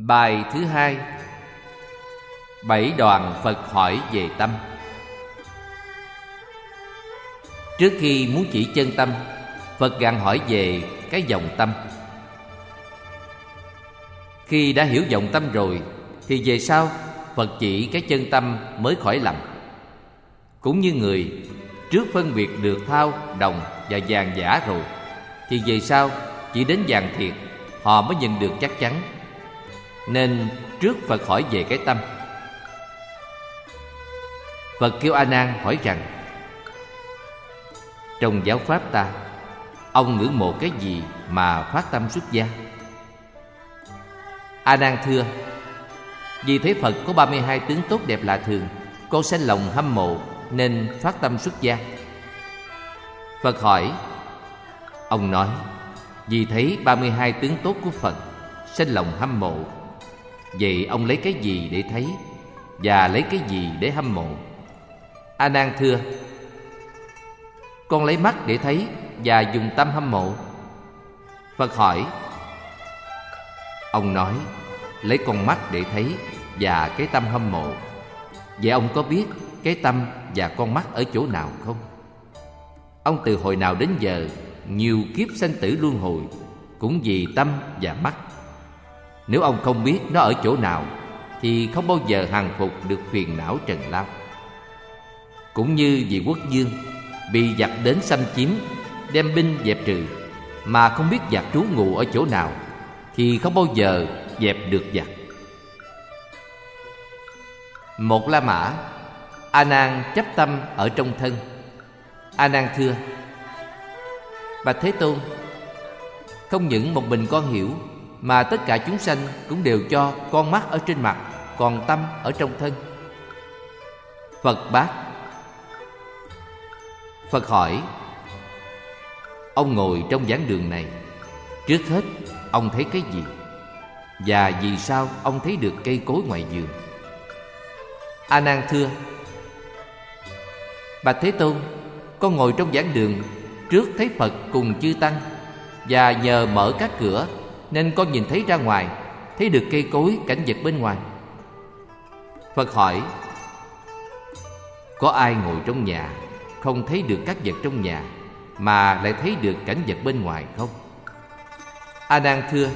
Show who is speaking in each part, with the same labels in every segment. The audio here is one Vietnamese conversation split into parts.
Speaker 1: Bài thứ hai: 7 đoạn Phật hỏi về tâm. Trước khi muốn chỉ chân tâm, Phật gặng hỏi về cái vọng tâm. Khi đã hiểu vọng tâm rồi thì về sau Phật chỉ cái chân tâm mới khỏi lầm. Cũng như người trước phân biệt được thau, đồng và vàng giả rồi thì về sau chỉ đến vàng thiệt họ mới nhìn được chắc chắn. Nên trước Phật hỏi về cái tâm. Phật kêu A Nan hỏi rằng: trong giáo pháp ta, ông ngưỡng mộ cái gì mà phát tâm xuất gia? A Nan thưa: vì thấy Phật có 32 tướng tốt đẹp lạ thường, con sanh lòng hâm mộ nên phát tâm xuất gia. Phật hỏi. Ông nói: vì thấy 32 tướng tốt của Phật, sanh lòng hâm mộ. Vậy ông lấy cái gì để thấy và lấy cái gì để hâm mộ? A Nan thưa: con lấy mắt để thấy và dùng tâm hâm mộ. Phật hỏi. Ông nói: lấy con mắt để thấy và cái tâm hâm mộ. Vậy ông có biết cái tâm và con mắt ở chỗ nào không? Ông từ hồi nào đến giờ nhiều kiếp sanh tử luân hồi cũng vì tâm và mắt. Nếu ông không biết nó ở chỗ nào thì không bao giờ hàng phục được phiền não trần lao. Cũng như vị quốc vương bị giặc đến xâm chiếm, đem binh dẹp trừ, mà không biết giặc trú ngụ ở chỗ nào thì không bao giờ dẹp được giặc. Một La Mã, A Nan chấp tâm ở trong thân. A Nan thưa: bạch Thế Tôn, không những một mình con hiểu, mà tất cả chúng sanh cũng đều cho con mắt ở trên mặt, còn tâm ở trong thân. Phật bác. Phật hỏi. Ông ngồi trong giảng đường này, trước hết ông thấy cái gì? Và vì sao ông thấy được cây cối ngoài vườn? A Nan thưa: bạch Thế Tôn, con ngồi trong giảng đường, trước thấy Phật cùng chư tăng, và nhờ mở các cửa nên con nhìn thấy ra ngoài, thấy được cây cối, cảnh vật bên ngoài. Phật hỏi. Có ai ngồi trong nhà không thấy được các vật trong nhà mà lại thấy được cảnh vật bên ngoài không? A Nan thưa.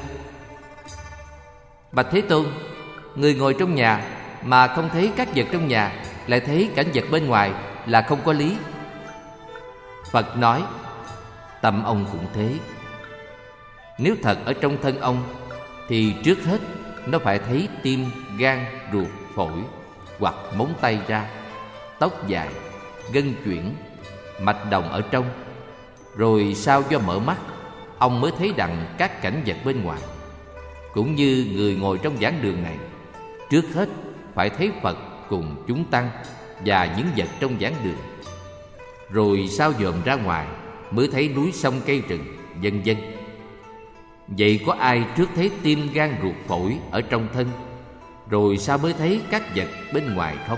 Speaker 1: Bạch Thế Tôn, người ngồi trong nhà mà không thấy các vật trong nhà, lại thấy cảnh vật bên ngoài là không có lý. Phật nói. Tâm ông cũng thế. Nếu thật ở trong thân ông thì trước hết nó phải thấy tim, gan, ruột, phổi, hoặc móng tay ra, tóc dài, gân chuyển, mạch đồng ở trong. Rồi sau do mở mắt, ông mới thấy đặng các cảnh vật bên ngoài. Cũng như người ngồi trong giảng đường này, trước hết phải thấy Phật cùng chúng tăng và những vật trong giảng đường. Rồi sau dòm ra ngoài mới thấy núi sông cây rừng, vân vân. Vậy có ai trước thấy tim, gan, ruột, phổi ở trong thân, rồi sao mới thấy các vật bên ngoài không?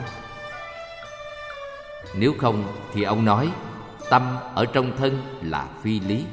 Speaker 1: Nếu không thì ông nói tâm ở trong thân là phi lý.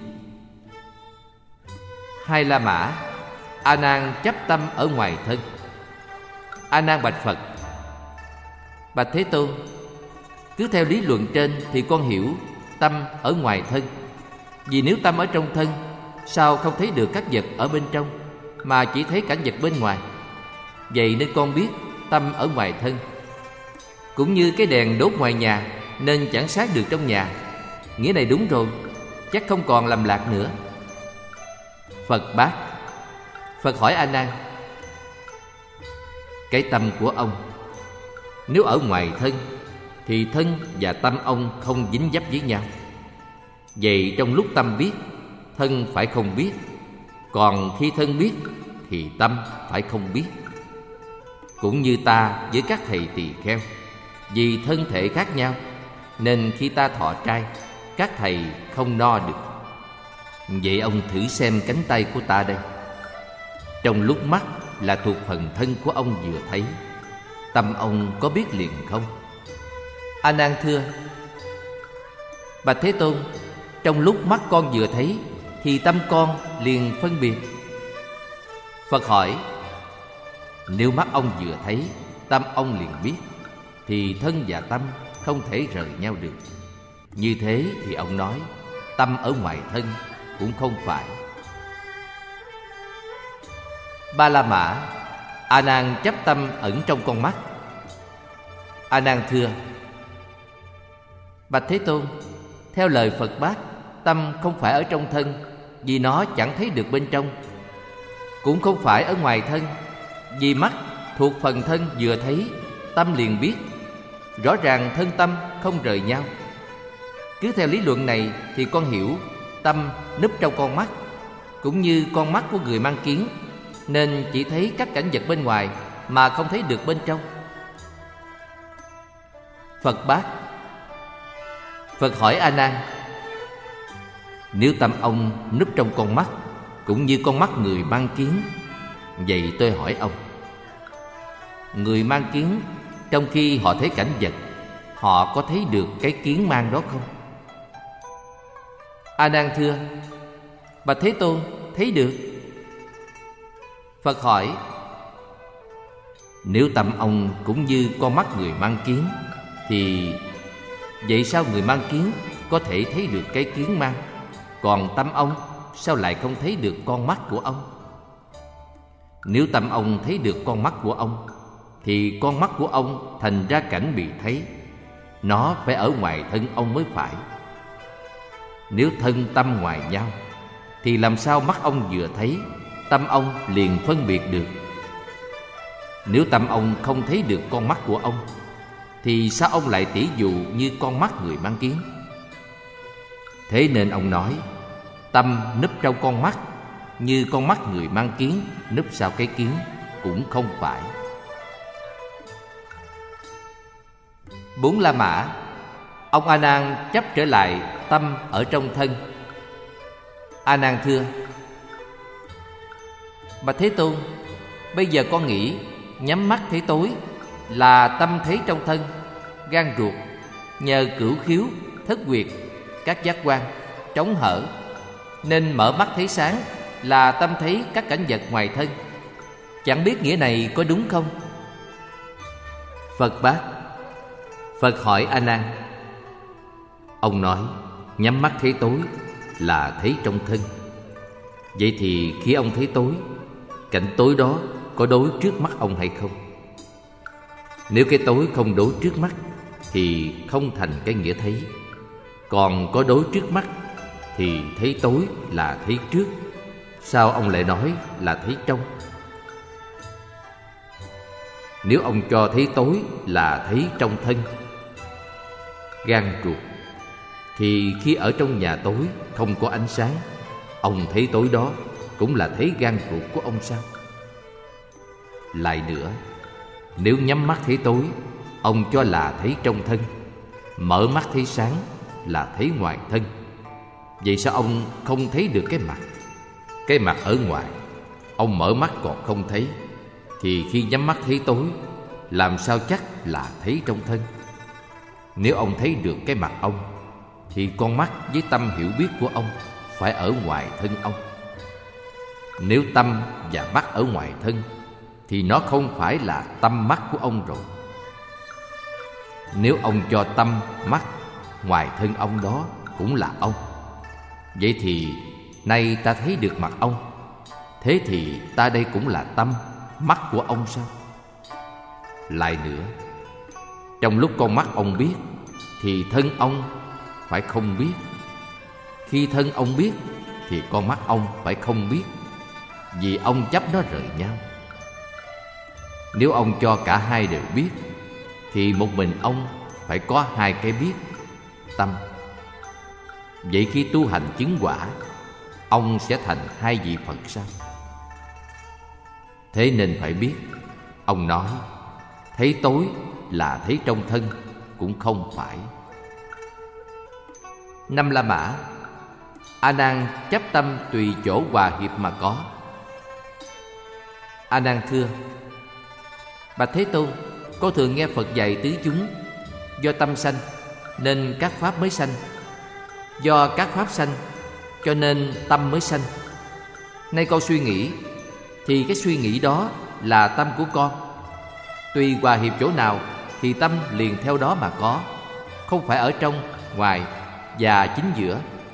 Speaker 1: Hai La Mã, A Nan chấp tâm ở ngoài thân. A Nan bạch Phật. Bạch Thế Tôn, cứ theo lý luận trên thì con hiểu tâm ở ngoài thân. Vì nếu tâm ở trong thân, sao không thấy được các vật ở bên trong, mà chỉ thấy cảnh vật bên ngoài? Vậy nên con biết tâm ở ngoài thân. Cũng như cái đèn đốt ngoài nhà nên chẳng sáng được trong nhà. Nghĩa này đúng rồi, chắc không còn lầm lạc nữa. Phật bác. Phật hỏi A Nan. Cái tâm của ông, nếu ở ngoài thân thì thân và tâm ông không dính dấp với nhau. Vậy trong lúc tâm biết, thân phải không biết. Còn khi thân biết thì tâm phải không biết. Cũng như ta với các thầy tỳ kheo, vì thân thể khác nhau nên khi ta thọ trai, các thầy không no được. Vậy ông thử xem cánh tay của ta đây. Trong lúc mắt là thuộc phần thân của ông vừa thấy, tâm ông có biết liền không? A Nan thưa. Bạch Thế Tôn, trong lúc mắt con vừa thấy thì tâm con liền phân biệt. Phật hỏi. Nếu mắt ông vừa thấy, tâm ông liền biết, thì thân và tâm không thể rời nhau được. Như thế thì ông nói tâm ở ngoài thân cũng không phải. Ba La Mã: A Nan chấp tâm ẩn trong con mắt. A Nan thưa: Bạch Thế Tôn, theo lời Phật Bát, tâm không phải ở trong thân, vì nó chẳng thấy được bên trong. Cũng không phải ở ngoài thân, vì mắt thuộc phần thân vừa thấy, tâm liền biết. Rõ ràng thân tâm không rời nhau. Cứ theo lý luận này thì con hiểu tâm núp trong con mắt, cũng như con mắt của người mang kiến, nên chỉ thấy các cảnh vật bên ngoài mà không thấy được bên trong. Phật Bát: Phật hỏi A Nan: Nếu tâm ông núp trong con mắt, cũng như con mắt người mang kiến, vậy tôi hỏi ông, người mang kiến trong khi họ thấy cảnh vật, họ có thấy được cái kiến mang đó không? A Nan thưa: Bạch Thế Tôn, thấy được. Phật hỏi: Nếu tâm ông cũng như con mắt người mang kiến, thì vậy sao người mang kiến có thể thấy được cái kiến mang, còn tâm ông sao lại không thấy được con mắt của ông? Nếu tâm ông thấy được con mắt của ông, thì con mắt của ông thành ra cảnh bị thấy. Nó phải ở ngoài thân ông mới phải. Nếu thân tâm ngoài nhau, thì làm sao mắt ông vừa thấy, tâm ông liền phân biệt được? Nếu tâm ông không thấy được con mắt của ông, thì sao ông lại tỉ dụ như con mắt người mang kiến? Thế nên ông nói tâm núp trong con mắt, như con mắt người mang kiến núp sau cái kiến, cũng không phải. Bốn La Mã: Ông A Nan chấp trở lại tâm ở trong thân. A Nan thưa: Bạch Thế Tôn, bây giờ con nghĩ nhắm mắt thấy tối là tâm thấy trong thân, gan ruột, nhờ cửu khiếu, thất huyệt, các giác quan trống hở, nên mở mắt thấy sáng là tâm thấy các cảnh vật ngoài thân. Chẳng biết nghĩa này có đúng không? Phật Bát: Phật hỏi A Nan: Ông nói nhắm mắt thấy tối là thấy trong thân. Vậy thì khi ông thấy tối, cảnh tối đó có đối trước mắt ông hay không? Nếu cái tối không đối trước mắt thì không thành cái nghĩa thấy. Còn có đối trước mắt thì thấy tối là thấy trước. Sao ông lại nói là thấy trong? Nếu ông cho thấy tối là thấy trong thân, gan ruột, thì khi ở trong nhà tối không có ánh sáng, ông thấy tối đó cũng là thấy gan ruột của ông sao? Lại nữa, nếu nhắm mắt thấy tối, ông cho là thấy trong thân, mở mắt thấy sáng là thấy ngoài thân. Vậy sao ông không thấy được cái mặt? Cái mặt ở ngoài, ông mở mắt còn không thấy, thì khi nhắm mắt thấy tối, làm sao chắc là thấy trong thân? Nếu ông thấy được cái mặt ông, thì con mắt với tâm hiểu biết của ông phải ở ngoài thân ông. Nếu tâm và mắt ở ngoài thân, thì nó không phải là tâm mắt của ông rồi. Nếu ông cho tâm, mắt ngoài thân ông đó cũng là ông, vậy thì nay ta thấy được mặt ông, thế thì ta đây cũng là tâm, mắt của ông sao? Lại nữa, trong lúc con mắt ông biết, thì thân ông phải không biết. Khi thân ông biết, thì con mắt ông phải không biết, vì ông chấp nó rời nhau. Nếu ông cho cả hai đều biết, thì một mình ông phải có hai cái biết, tâm. Vậy khi tu hành chứng quả, ông sẽ thành hai vị Phật sao? Thế nên phải biết, ông nói thấy tối là thấy trong thân cũng không phải. Năm La Mã: A Nan chấp tâm tùy chỗ hòa hiệp mà có. A Nan thưa: Bạch Thế Tôn, con thường nghe Phật dạy tứ chúng, do tâm sanh nên các pháp mới sanh, do các pháp sanh cho nên tâm mới sanh. Nay con suy nghĩ, thì cái suy nghĩ đó là tâm của con. Tùy hòa hiệp chỗ nào thì tâm liền theo đó mà có, không phải ở trong, ngoài và chính giữa.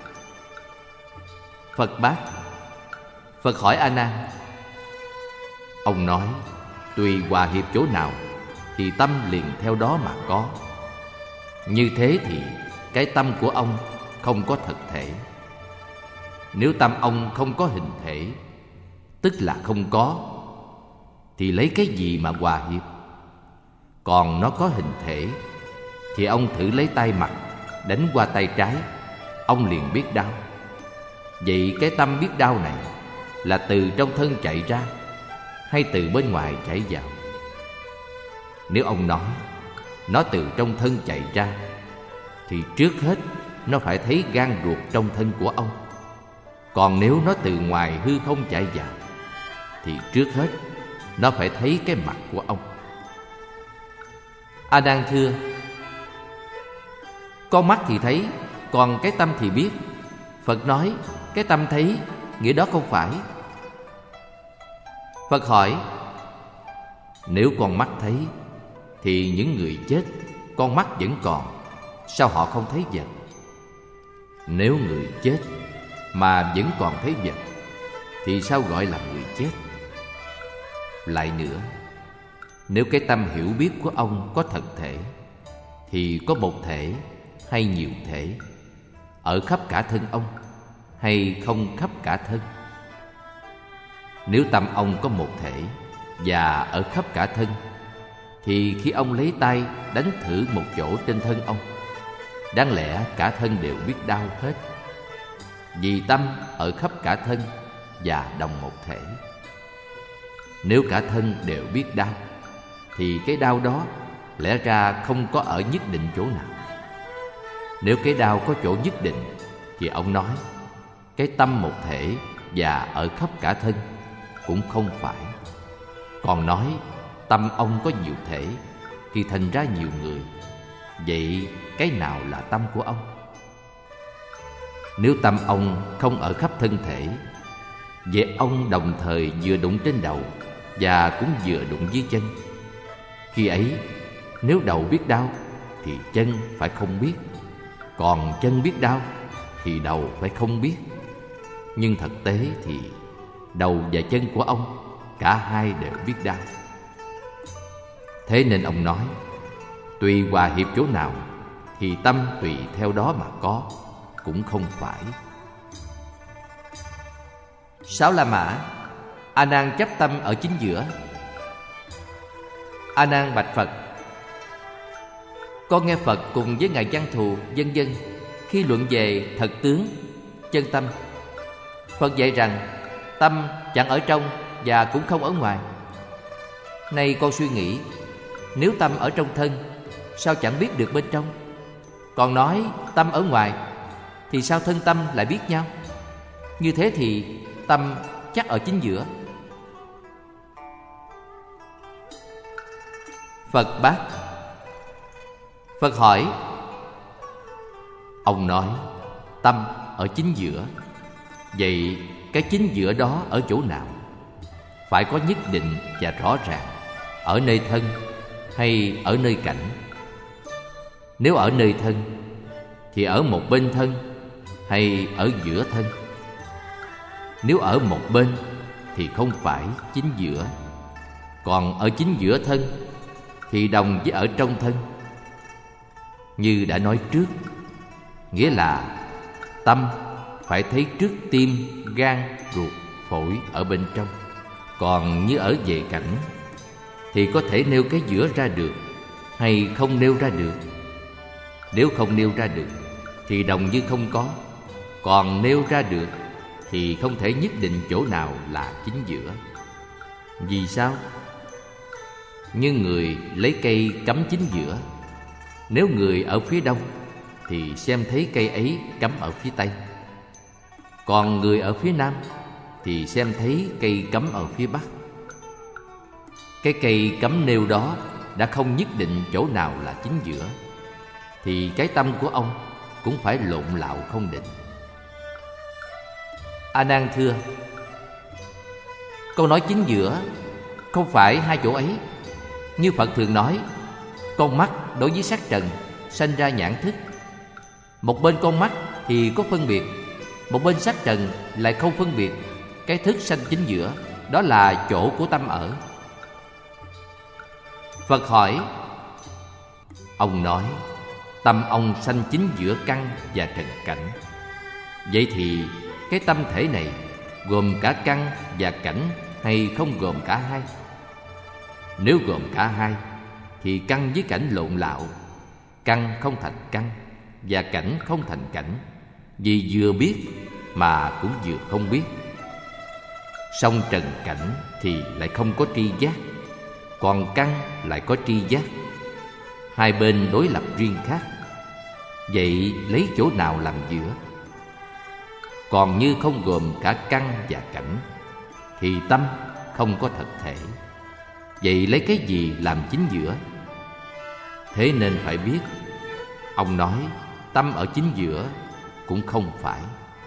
Speaker 1: Phật bác. Phật hỏi A Nan: ông nói tùy hòa hiệp chỗ nào thì tâm liền theo đó mà có. Như thế thì cái tâm của ông không có thực thể. Nếu tâm ông không có hình thể, tức là không có, thì lấy cái gì mà hòa hiệp? Còn nó có hình thể thì ông thử lấy tay mặt đánh qua tay trái, ông liền biết đau. Vậy cái tâm biết đau này là từ trong thân chạy ra hay từ bên ngoài chảy vào? Nếu ông nói nó từ trong thân chạy ra, thì trước hết nó phải thấy gan ruột trong thân của ông. Còn nếu nó từ ngoài hư không chạy vào, thì trước hết nó phải thấy cái mặt của ông. A Nan thưa: con mắt thì thấy, còn cái tâm thì biết. Phật nói cái tâm thấy, nghĩa đó không phải. Phật hỏi: nếu con mắt thấy thì những người chết con mắt vẫn còn, sao họ không thấy vật? Nếu người chết mà vẫn còn thấy vật thì sao gọi là người chết? Lại nữa, nếu cái tâm hiểu biết của ông có thật thể, thì có một thể hay nhiều thể, ở khắp cả thân ông hay không khắp cả thân? Nếu tâm ông có một thể và ở khắp cả thân, thì khi ông lấy tay đánh thử một chỗ trên thân ông, đáng lẽ cả thân đều biết đau hết, vì tâm ở khắp cả thân và đồng một thể. Nếu cả thân đều biết đau, thì cái đau đó lẽ ra không có ở nhất định chỗ nào. Nếu cái đau có chỗ nhất định, thì ông nói cái tâm một thể và ở khắp cả thân cũng không phải. Còn nói tâm ông có nhiều thể thì thành ra nhiều người. Vậy cái nào là tâm của ông? Nếu tâm ông không ở khắp thân thể, vậy ông đồng thời vừa đụng trên đầu và cũng vừa đụng dưới chân. Khi ấy, nếu đầu biết đau thì chân phải không biết, còn chân biết đau thì đầu phải không biết. Nhưng thực tế thì đầu và chân của ông cả hai đều biết đau. Thế nên ông nói tùy hòa hiệp chỗ nào thì tâm tùy theo đó mà có, cũng không phải. Sáu La Mã. A Nan chấp tâm ở chính giữa. A Nan bạch Phật: con nghe Phật cùng với ngài Văn Thù vân vân khi luận về thật tướng, chân tâm. Phật dạy rằng tâm chẳng ở trong và cũng không ở ngoài. Nay con suy nghĩ, nếu tâm ở trong thân, sao chẳng biết được bên trong? Còn nói tâm ở ngoài, thì sao thân tâm lại biết nhau? Như thế thì tâm chắc ở chính giữa. Phật bác. Phật hỏi: ông nói tâm ở chính giữa, vậy cái chính giữa đó ở chỗ nào? Phải có nhất định và rõ ràng ở nơi thân hay ở nơi cảnh? Nếu ở nơi thân thì ở một bên thân hay ở giữa thân? Nếu ở một bên thì không phải chính giữa, còn ở chính giữa thân thì đồng với ở trong thân. Như đã nói trước, nghĩa là tâm phải thấy trước tim, gan, ruột, phổi ở bên trong. Còn như ở về cảnh thì có thể nêu cái giữa ra được hay không nêu ra được. Nếu không nêu ra được thì đồng như không có, còn nêu ra được thì không thể nhất định chỗ nào là chính giữa. Vì sao? Như người lấy cây cắm chính giữa, nếu người ở phía đông thì xem thấy cây ấy cắm ở phía tây, còn người ở phía nam thì xem thấy cây cắm ở phía bắc. Cái cây cắm nêu đó đã không nhất định chỗ nào là chính giữa, thì cái tâm của ông cũng phải lộn lạo không định. A Nan thưa: con nói chính giữa, Không phải hai chỗ ấy. Như Phật thường nói, con mắt đối với sắc trần sanh ra nhãn thức. Một bên con mắt thì có phân biệt, một bên sắc trần lại không phân biệt. Cái thức sanh chính giữa, đó là chỗ của tâm ở. Phật hỏi. Ông nói, tâm ông sanh chính giữa căn và trần cảnh. Vậy thì cái tâm thể này gồm cả căn và cảnh hay không gồm cả hai? Nếu gồm cả hai thì căn với cảnh lộn lạo. Căn không thành căn và cảnh không thành cảnh, vì vừa biết mà cũng vừa không biết. Song trần cảnh thì lại không có tri giác, còn căn lại có tri giác. Hai bên đối lập riêng khác. Vậy lấy chỗ nào làm giữa? Còn như không gồm cả căn và cảnh thì tâm không có thật thể. Vậy lấy cái gì làm chính giữa? Thế nên phải biết, ông nói tâm ở chính giữa cũng không phải.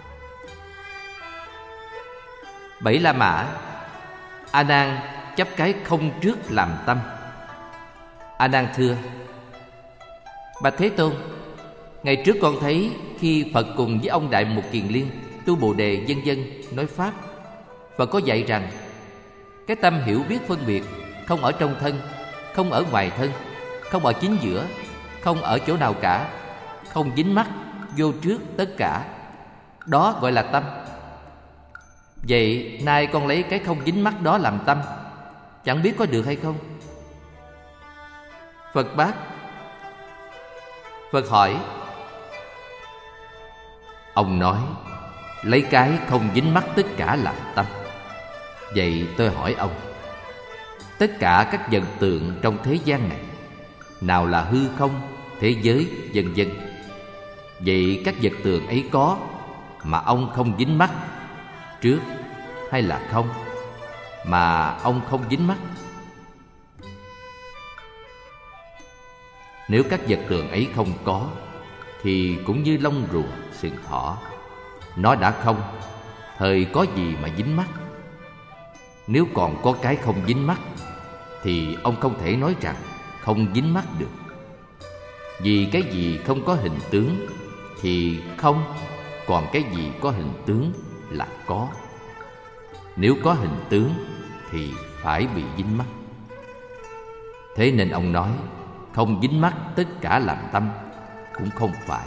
Speaker 1: Bảy La Mã. A Nan chấp cái không trước làm tâm. A Nan thưa: Bạch Thế Tôn, ngày trước con thấy khi Phật cùng với ông Đại Mục Kiền Liên tu Bồ Đề vân vân nói pháp, Phật có dạy rằng cái tâm hiểu biết phân biệt không ở trong thân, không ở ngoài thân, không ở chính giữa, không ở chỗ nào cả, không dính mắc vô trước tất cả, đó gọi là tâm. Vậy nay con lấy cái không dính mắc đó làm tâm, chẳng biết có được hay không? Phật bác. Phật hỏi. Ông nói lấy cái không dính mắc tất cả làm tâm. Vậy tôi hỏi ông, tất cả các vật tượng trong thế gian này, nào là hư không, thế giới, vân vân, vậy các vật tượng ấy có mà ông không dính mắc trước, hay là không mà ông không dính mắc? Nếu các vật tượng ấy không có thì cũng như lông rùa, sừng thỏ, nó đã không, thời có gì mà dính mắc? Nếu còn có cái không dính mắc thì ông không thể nói rằng không dính mắc được. Vì cái gì không có hình tướng thì không, còn cái gì có hình tướng là có. Nếu có hình tướng thì phải bị dính mắc. Thế nên ông nói không dính mắc tất cả làm tâm cũng không phải.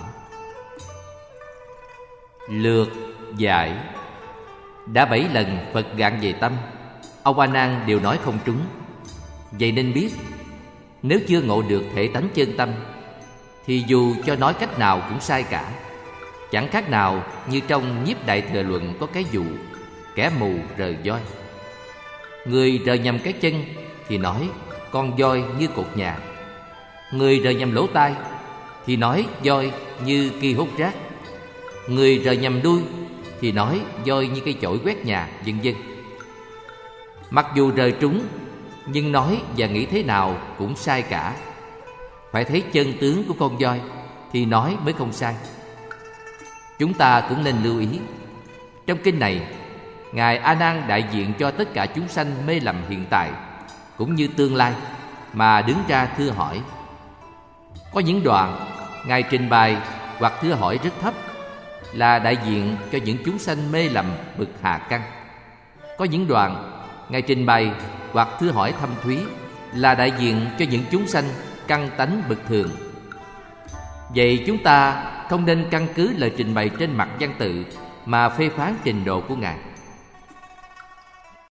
Speaker 1: Lược giải. Đã 7 lần Phật gạn về tâm, ông A Nan đều nói không trúng. Vậy nên biết, nếu chưa ngộ được thể tánh chân tâm thì dù cho nói cách nào cũng sai cả. Chẳng khác nào như trong Nhiếp Đại Thừa Luận có cái dụ kẻ mù rờ voi. Người rờ nhầm cái chân thì nói con voi như cột nhà, người rờ nhầm lỗ tai thì nói voi như ki hút rác, người rờ nhầm đuôi thì nói voi như cây chổi quét nhà, vân vân. Mặc dù rờ trúng, nhưng nói và nghĩ thế nào cũng sai cả. Phải thấy chân tướng của con voi thì nói mới không sai. Chúng ta cũng nên lưu ý, trong kinh này, Ngài A Nan đại diện cho tất cả chúng sanh mê lầm hiện tại cũng như tương lai mà đứng ra thưa hỏi. Có những đoạn Ngài trình bày hoặc thưa hỏi rất thấp, là đại diện cho những chúng sanh mê lầm bậc hạ căn. Có những đoạn Ngài trình bày hoặc thưa hỏi thâm thúy, là đại diện cho những chúng sanh căn tánh bậc thường. Vậy chúng ta không nên căn cứ lời trình bày trên mặt văn tự mà phê phán trình độ của Ngài.